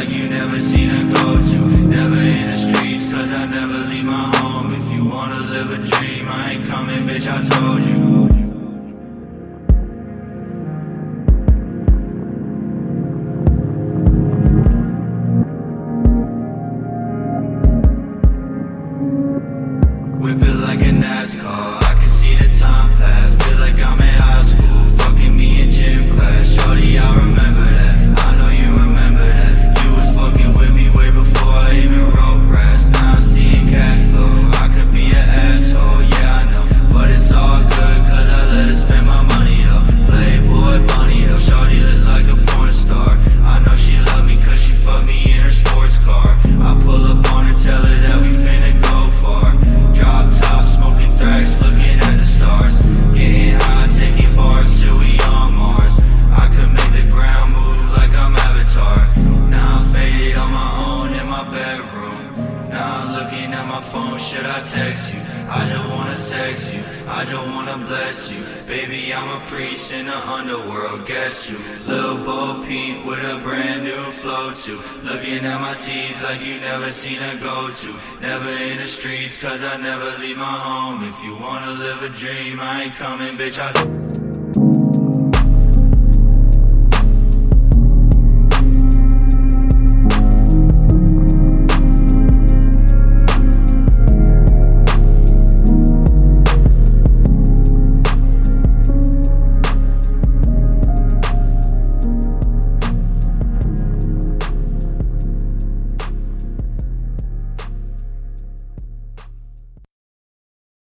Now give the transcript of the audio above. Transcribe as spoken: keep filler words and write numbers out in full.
like you never seen her go to. Never in the streets, cause I never leave my home. If you wanna live a dream, I ain't coming, bitch, I told you. Whip it like a NASCAR, I can see the time pass. Feel like I'm in high school, fucking me in gym class. Shorty, I remember that, I know you remember that. You was fucking with me way before I even wrote raps. Now I'm seeing cash flow, I could be an asshole, yeah I know. But it's all good, cause I let her spend my money though. Playboy bunny though, shorty look like a porn star. I know she love me cause she fucked me in her sports car. I pull up on her, tell her that we finna go far. Drop top, smoking thrax, looking at the stars. Getting high, taking bars till we on Mars. I could make the ground move like I'm Avatar. Now I'm faded on my own in my bedroom. Now I'm looking at my phone, should I text you? I just wanna sex you, I just wanna bless you. Baby, I'm a priest in the underworld, guess you. Lil' Bo Peep with a brand new flow too. Looking at my teeth like you never seen her go to. Never in the streets, cause I never leave my home. If you wanna live a dream, I ain't coming, bitch, I